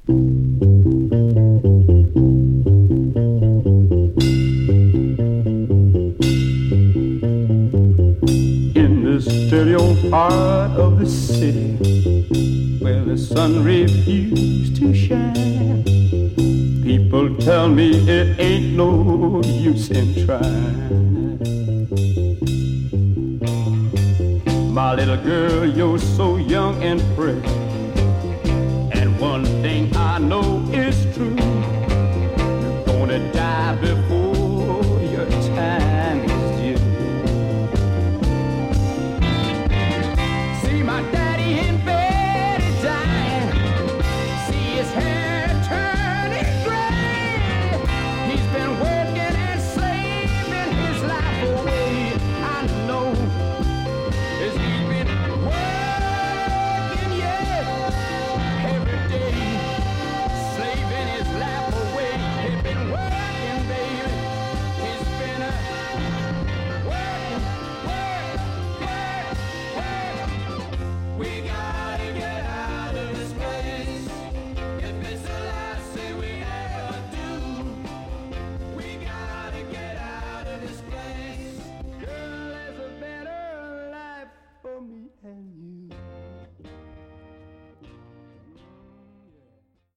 In this dirty old part of the city where the sun refused to shine, people tell me it ain't no use in trying. My little girl, you're so young and pretty, and one thing I know is true, you're gonna die before your time is due. See my daddy in bed, he's dying. See his hair